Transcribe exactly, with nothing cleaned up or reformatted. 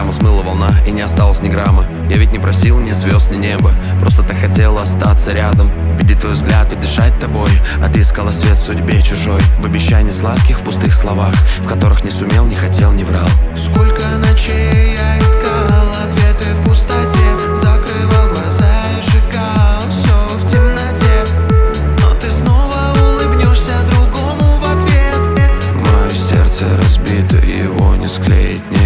Прямо смыла волна и не осталось ни грамма. Я ведь не просил ни звезд, ни неба, просто так хотела остаться рядом, видеть твой взгляд и дышать тобой. А ты искала свет в судьбе чужой, в обещаниях сладких, в пустых словах, в которых не сумел, не хотел, не врал. Сколько ночей я искал ответы в пустоте, закрывал глаза и сжигал все в темноте, но ты снова улыбнешься другому в ответ. Мое сердце разбито, его не склеить, не